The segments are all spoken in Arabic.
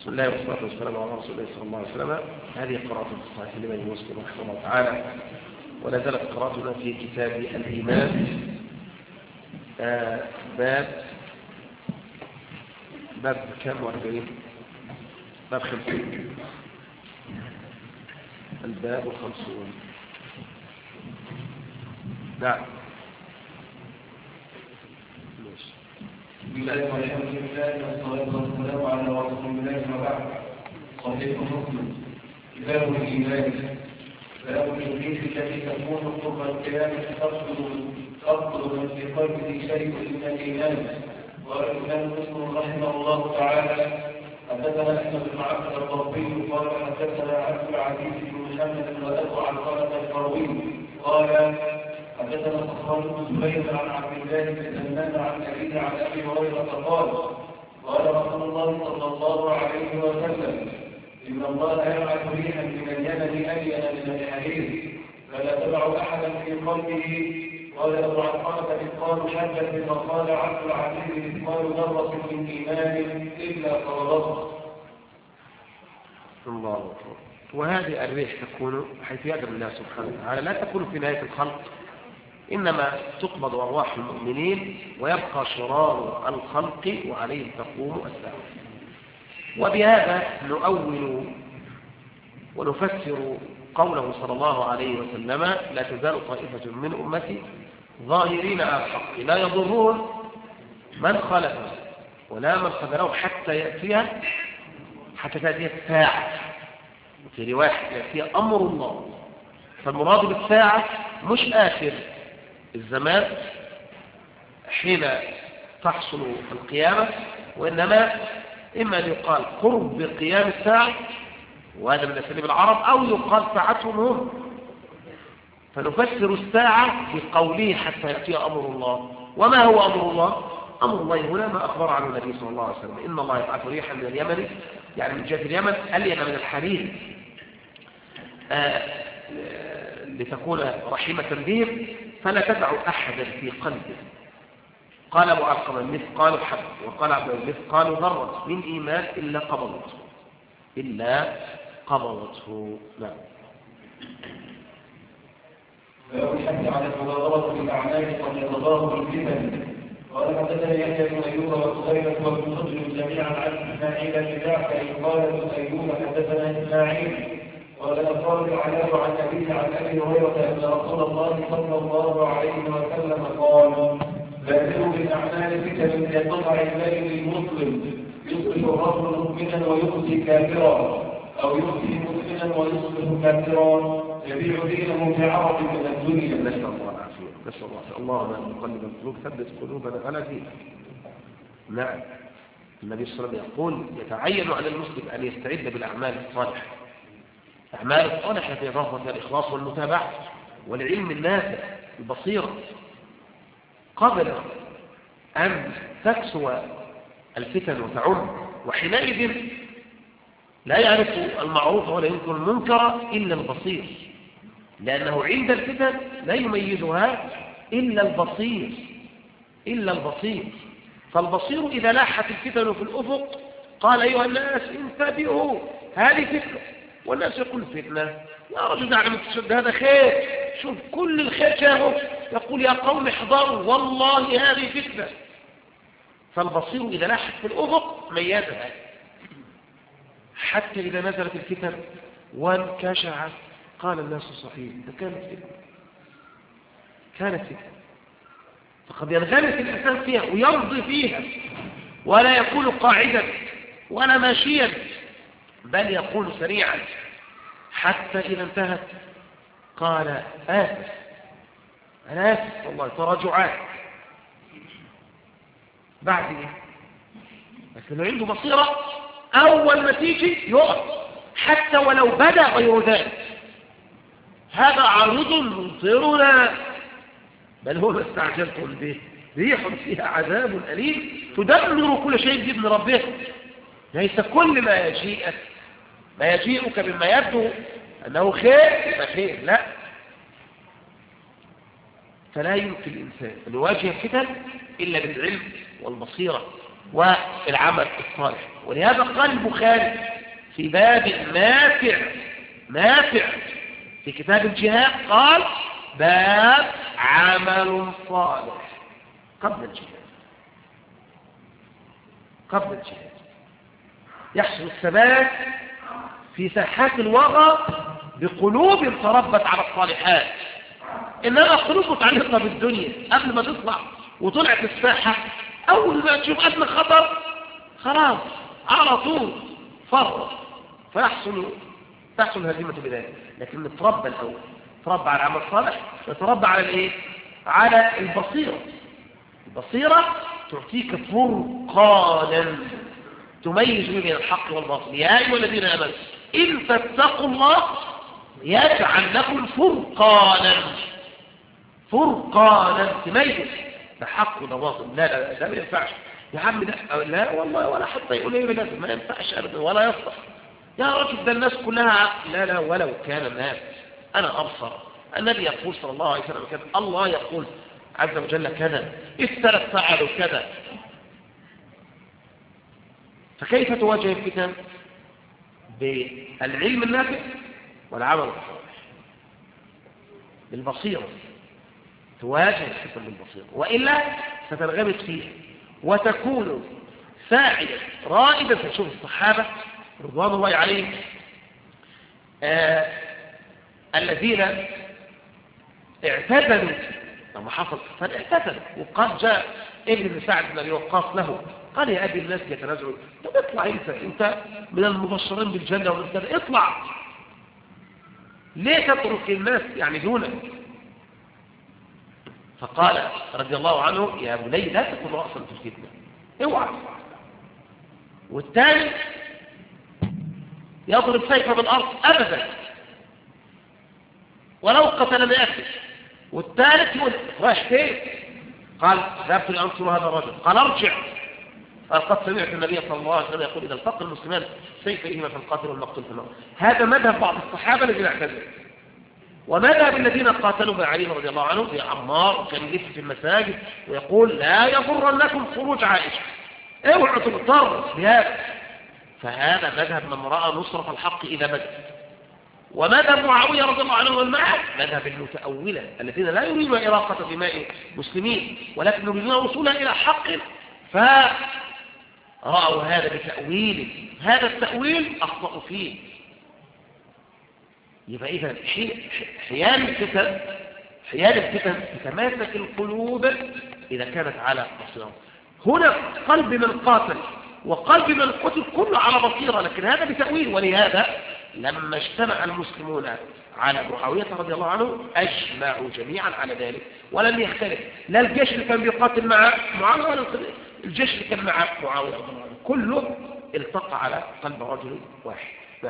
بسم الله والصلاة والسلام على رسول الله صلى الله عليه وسلم. هذه قراءة في الصحيح لمن مسلم رحمه الله تعالى، ولا زالت قراءتنا في كتاب الإيمان، باب كم واربعين، باب 50، الباب 50. نعم. بسم الله والحمد لله والصلاة والسلام على رسول الله وبعد. صحيح مسلم كتاب الإيمان، باب الإبليس الذي تكون قرب القيامة تبطل من في قلبه شيء من الإيمان. قال الإمام مسلم رحمه الله تعالى: حدثنا أحمد بن عبد الربي قال حدثنا عبد العزيز بن محمد وأبو علقمة القروي قال حدثنا صفوان بن زبير عن عبد الله بن سلمان عن أبيه عن أبي هريرة قال رسول الله صلى الله عليه وسلم: إن الله يبعث ريحا من اليمن ألين من الحرير فلا تدع أحدا في قلبه. قال أبو علقمة: مثقال حبة، وقال عبد العزيز: مثقال ذرة من إيمان إلا قرضته. الله أكبر. وهذه الريح تكون حيث يقدر الله سبحانه وتعالى، لا تكون في نهاية الخلق، إنما تقبض أرواح المؤمنين ويبقى شرار الخلق وعليهم تقوم الساعة. وبهذا نؤول ونفسر قوله صلى الله عليه وسلم: لا تزال طائفة من أمتي ظاهرين على الحق لا يضرون من خالفه ولا من خذله حتى تأتي الساعة. في رواية يأتي أمر الله. فالمراد بالساعة مش آخر الزمان حين تحصل القيامة، وإنما إما أن يقال قرب قيام الساعة، وهذا من أساليب العرب، أو يقال ساعتهم هم. فنفسر الساعة بقوله حتى يأتي أمر الله. وما هو أمر الله؟ أمر الله هنا ما أخبر عنه النبي صلى الله عليه وسلم: إن الله يبعث ريحا من اليمن، يعني من جهة اليمن، ألين من الحرير لتكون رحيمة بهم فلا تدع أحدا في قلبه. قال أبو علقمة: مثقال حب، وقال عبد الله: مثقال ذرة من إيمان إلا قبضته. نعم. فأحد على المبادرة بالأعمال قد يتضارب الفتن. قال حدثنا يحيى بن أيوب وقتيبة وابن مسلم جميعا عن إسماعيل بن جعفر قال ابن أيوب حدثنا إسماعيل قال أخبرني العلاء عن أبيه عن أبي هريرة أن رسول الله صلى الله عليه وسلم قال: بادروا بالأعمال فتن كقطع الليل المظلم، يصبح الرجل مؤمنا ويؤتي كافرا، أو يؤتي مسلما ويصبح كافرا، يبيع دينه بعرض من الدنيا. نسأل الله العافية. نسأل الله اللهم أن تقلب القلوب ثبت قلوبنا على دينك. نعم. النبي صلى الله عليه وسلم يقول: يتعين على المسلم أن يستعد بالأعمال الصالحة. أعمال الصالحة في إضافة الإخلاص والمتابعة والعلم النافع البصيرة قبل أن تكسو الفتن وتعم. وحينئذ لا يعرف المعروف ولا ينكر المنكر إلا البصير، لأنه عند الفتن لا يميزها إلا البصير. فالبصير إذا لاحت الفتن في الأفق قال: أيها الناس انتبهوا، هذه فتنة. والناس يقول: فتنة يا رجل، دعنا من تشد، هذا خير، شوف كل الخير شاهه. يقول: يا قوم احذروا، والله هذه فتنة. فالبصير إذا لاحت في الأفق ميزها، حتى إذا نزلت الفتن وانكشعت قال الناس: صحيح، كانت فتنة. فقد ينغمس الإنسان فيها ويرضي فيها، ولا يكون قاعدا ولا ماشيا، بل يقول سريعا، حتى إذا انتهت قال: آسف، أنا آسف والله، تراجعات. بعد إيه؟ لكن عنده بصيرة، أول ما تيجي يقف حتى ولو بدا غير ذلك. هذا عارض ممطرنا، بل هو ما استعجلتم به ريح فيها عذاب أليم تدمر كل شيء بإذن ربه. ليس كل ما يجيئك مما يبدو أنه خير فخير، لا. فلا يمكن الإنسان أن يواجه الفتن إلا بالعلم والبصيرة والعمل الصالح. ولهذا قال البخاري في باب نافع في كتاب الجهاد قال باب عمل صالح قبل الجهاد يحصل الثبات في ساحات الوغى بقلوب تربت على الصالحات. إنما قلوب متعلقة بالدنيا قبل ما تطلع وطلعت الساحة أول ما تشوف أدنى خطر خلاص على طول فرط تحصل هزيمة بذلك. لكن نتربى الأول، نتربى على العمل الصالح، نتربى على الإيه؟ على البصيرة تعطيك فرقانا تميز بين الحق والباطل. يا أيها الذين آمنوا إن تتقوا الله يجعل لكم فرقانا تميز ده حق وده باطل. لا ده ما ينفعش يا عم، لا والله ولا حتى يقول لي لازم ما ينفعش ابدا ولا يصلح يا رجل ده الناس كلها لا ولو كان الناس. انا ابصر النبي يقول صلى الله عليه وسلم كذا، الله يقول عز وجل كذا، السلف فعلوا كذا. فكيف تواجه الفتن؟ بالعلم النافع والعمل الصالح، بالبصيرة تواجه الفتن بالبصيرة، وإلا ستنغمس فيها وتكون ساعيا رائدا. تشوف الصحابة رضوان الله عليهم الذين اعتزلوا لما حصل اعتزلوا، وقد جاء ابن سعد بن ابي وقاص له قال يا ابي الناس يتنازعوا، طب اطلع انت من المبشرين بالجنه ومن كذا، اطلع ليه تترك الناس يعني دونك؟ فقال رضي الله عنه يا بني لا تكن رأسا في الفتنة، اوعى. والثاني يضرب سيفه بالأرض أبدا ولو قتل مئة. والثالث يقول رايح فين؟ قال ذهبت لأنصر هذا الرجل. قال ارجع. قال قد سمعت النبي صلى الله عليه وسلم يقول إذا التقى المسلمان سيفيهما فالقاتل والمقتول في النار. هذا مذهب بعض الصحابة الذين اعتزلوا، ومذهب الذين قاتلوا مع علي رضي الله عنه في عمار، وكان يلف في المساجد ويقول لا يغرنكم خروج عائشة، اوعوا تغتروا بهذا. فهذا مذهب من رأى نصرة الحق إذا بدأ. ومذهب معاوية رضي الله عنه والمعاد مذهب المتأولة الذين لا يريدون إراقة دماء المسلمين ولكن يريدون وصولها إلى حق، فرأوا هذا بتأويله. هذا التأويل أخطأوا فيه. يبقى إذا حيال الفتن تتماسك القلوب إذا كانت على بصيرة. هنا قلب من قاتل وقلب من قتل كله على بصيرة، لكن هذا بتأويل. ولهذا لما اجتمع المسلمون على معاوية رضي الله عنه أجمعوا جميعا على ذلك ولم يختلف، لا الجيش اللي كان بيقاتل مع معاوية ولا الجيش اللي كان مع معاوية رضي الله عنه، كله التقى على قلب رجل واحد.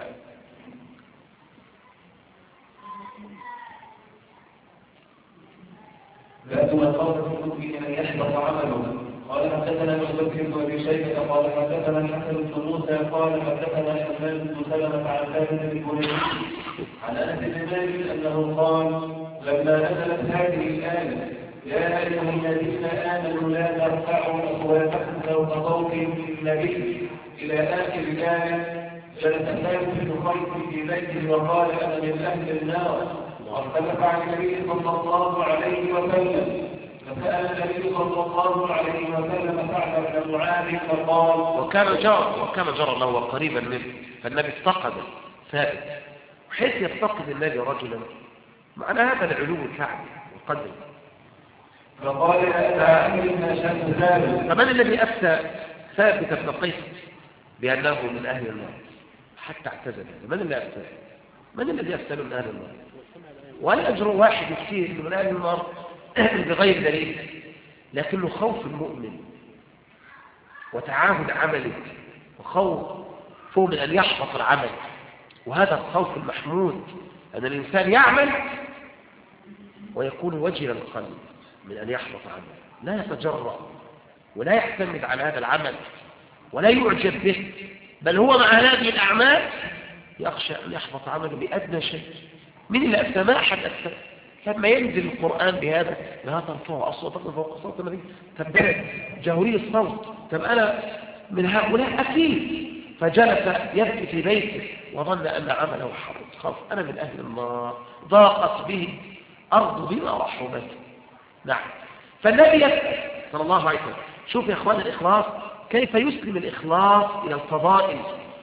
باب من قال في المؤمن ان يحبط عمله. قال حدثنا ابو بكر بن ابي شيبه قال حدثنا الحسن بن موسى قال حدثنا حماد بن سلمه عن ثابت بن بني عن انس بن مالك انه قال لما نزلت هذه الايه يا ايها الذين امنوا لا ترفعوا اصواتكم فوق صوت النبي الى اخر الايه، جلس ثابت بن قيس في بيته وقال انا من اهل النار. واختلف عن النبي صلى الله عليه وسلم، فسأل النبي صلى الله عليه وسلم سعد بن معاذ فقال وكان جرى له قريبا منه، فالنبي افتقد ثابت، وحيث يفتقد النبي رجلا معنى هذا العلو الكعبي والقدر. فقال أتعلمنا شأن ثابت. فمن الذي أفتى ثابت بن قيس بأنه من أهل النار حتى اعتزل؟ من اللي أفتى؟ من الذي أفتى من أهل النار؟ ولا أجر واحد يفتيه من أهل النار بغير دليل، لكنه خوف المؤمن وتعاهد عمله وخوفه من أن يحبط العمل. وهذا الخوف المحمود أن الإنسان يعمل ويكون وجل القلب من أن يحبط عمله، لا يتجرأ ولا يعتمد على هذا العمل ولا يعجب به، بل هو مع هذه الأعمال يخشى أن يحبط عمله بأدنى شيء. من اللي أفتى؟ ما أحد أفتى، لما ينزل القرآن بهذا لا ترفعوا أصواتكم فوق صوت النبي، طب ده جهوري الصوت، طب أنا من هؤلاء أكيد. فجلس يبكي في بيته وظن أن عمله حرج، خاف أنا من أهل النار، ضاقت به أرض بما رحبت. نعم. فالنبي يسأل صلى الله عليه وسلم. شوف يا أخوان الإخلاص كيف يسلم الإخلاص إلى الفضائل.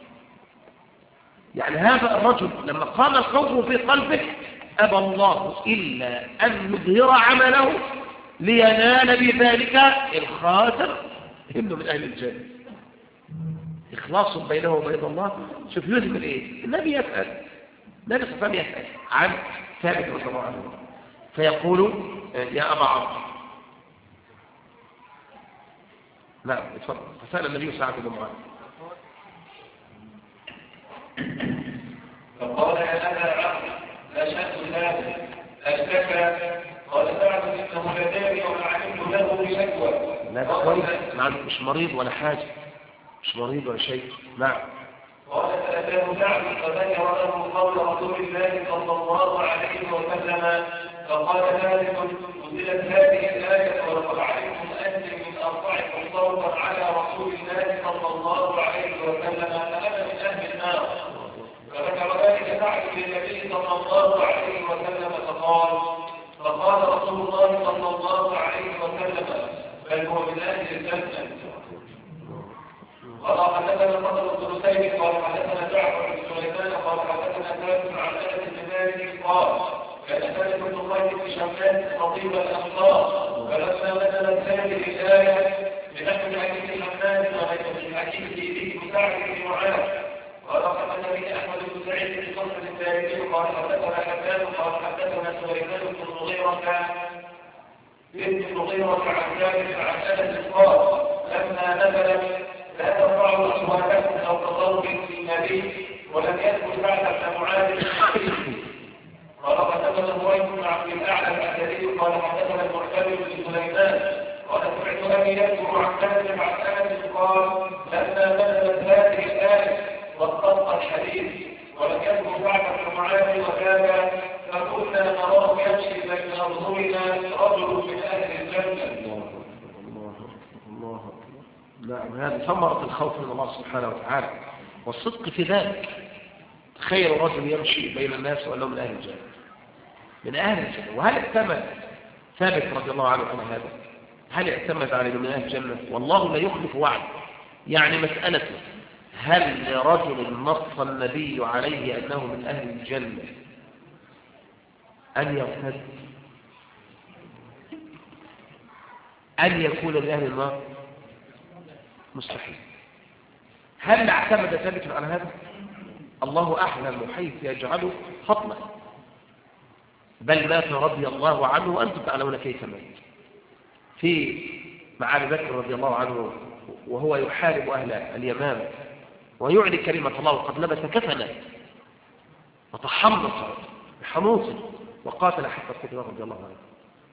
يعني هذا الرجل لما قام الخوف في قلبه أبى الله إلا أن يظهر عمله لينال بذلك الخاتم إنه من أهل الجنة. إخلاص بينه وبين الله. شوف يثمر إيه. النبي يسأل، النبي صلى الله عليه وسلم يسأل عن ثابت رضي الله عنه فيقول يا أبا عمرو. نعم اتفضل. فسأل النبي سعد بن معاذ فقال يا أبا عمرو لا شأن ثابت أشتكى؟ قال سعد إنه لداري وما علمت له بشكوى. لا ده كويس، مش مريض ولا حاجة، مش مريض ولا شيء. نعم. قال فأتاه سعد فذكر له قول رسول الله صلى الله عليه وسلم فقال ثابت نزلت هذه الآية ولقد علمتم أني من أرفعكم صوتا على رسول الله صلى الله عليه وسلم فأنا من أهل النار. فذكر ذلك سعد للنبي صلى الله عليه وسلم فقال رسول الله صلى الله عليه وسلم بل هو من أهل الجنة. قال حدثنا الفضل بن سيد قال حدثنا جعفر بن سليمان قال حدثنا ثابت عن انس بن مالك قال كان ثابت بن قيس بن شماس خطيب الانصار فلما نزلت هذه الايه بنحو حديث حماد وغير حديث به مساعد بن معاذ قال حدثني احمد بن سعيد بن صخر الدارمي قال حدثنا حماد قال حدثنا سليمان بن المغيرة عن ثابت عن انس قال لما نزلت لا ترفعوا أصواتكم فوق صوت النبي ولم يذكر بعد ابن معاذ قال حدثنا هريث بن عبد الأعلى الأشعري قال حدثنا المعتمر بن سليمان قال سمعت أبي يذكر عن ثابت عن أنس قال لما نزلت هذه الآية وانطلق الحديث ولم يذكر بعد ابن معاذ وكان فكنا نراه يمشي بين أرجلنا رجل من أهل الجنة. نعم. هذه ثمرة الخوف من الله سبحانه وتعالى والصدق في ذلك. تخيل رجل يمشي بين الناس وأنه من أهل الجنة، من أهل الجنة. وهل اعتمد ثابت رضي الله عنه على هذا؟ هل اعتمد على من أهل الجنة؟ والله لا يخلف وعد. يعني مسألته هل لرجل نص النبي عليه أنه من أهل الجنة أن يرتد، أن يكون من أهل النار؟ مستحيل. هل اعتمد ثابت على هذا؟ الله أعلم حيث يجعله فضلا، بل مات رضي الله عنه وأنتم تعلمون كيف مات في مع أبي بكر رضي الله عنه وهو يحارب أهل اليمامة ويعلي كلمة الله وقد لبس كفنا وتحمص بحموصه وقاتل حتى قتل رضي الله عنه،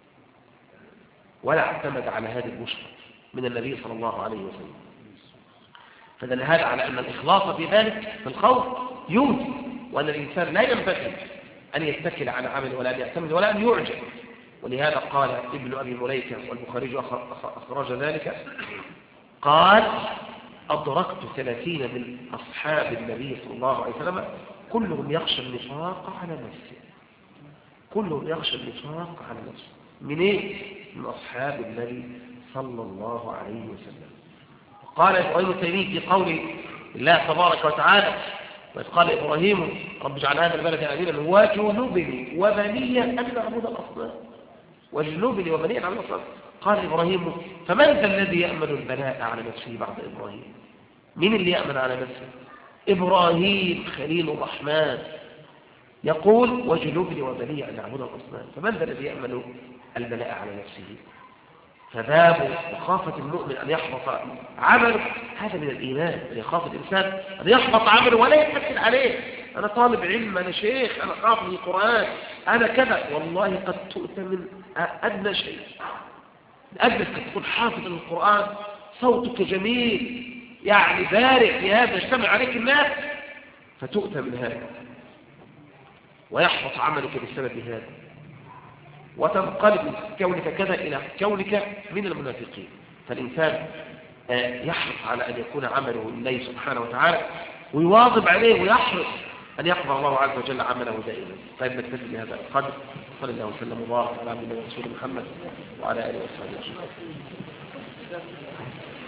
ولا اعتمد على هذه البشرى من النبي صلى الله عليه وسلم. فدل هذا على أن الإخلاص في ذلك في الخوف يوجد، وأن الإنسان لا ينبغي أن يتكل على عمل ولا أن يعتمد ولا أن يعجب. ولهذا قال ابن أبي مليكة والبخاري أخرج ذلك قال أدركت 30 من أصحاب النبي صلى الله عليه وسلم كلهم يخشى النفاق على نفسه، كلهم يخشى النفاق على نفسه. من إيه؟ من أصحاب النبي صلى الله عليه وسلم. قال إبراهيم التيمي في قول الله تبارك وتعالى وإذ قال إبراهيم رب اجعل هذا البلد آمنا وجنبني وبني أن نعبد الأصنام، وجنبني وبني أن نعبد الأصنام. قال إبراهيم فمن ذا الذي يأمن البلاء على نفسه بعد إبراهيم؟ من اللي يأمن على نفسه؟ إبراهيم خليل الرحمن يقول وجنبني وبني أن نعبد الأصنام، فمن ذا الذي يأمن البلاء على نفسه؟ فباب مخافة المؤمن أن يحبط عمله هذا من الإيمان، أن يخاف الإنسان أن يحبط عمله ولا يتكل عليه. أنا طالب علم، أنا شيخ، أنا حافظ القرآن، أنا كذا. والله قد تؤتى من أدنى شيء، أجلس تكون حافظ القرآن، صوتك جميل يعني بارع في هذا، يجتمع عليك الناس فتؤتى من هذا ويحبط عملك بسبب هذا. وتنقلب كونك كذا إلى كونك من المنافقين. فالإنسان يحرص على أن يكون عمله لله سبحانه وتعالى، ويواظب عليه ويحرص أن يقبل الله عز وجل عمله دائما. طيب نكتفي بهذا القدر، صلى الله وسلم وبارك على عبده ورسوله محمد وعلى آله وصحبه أجمعين.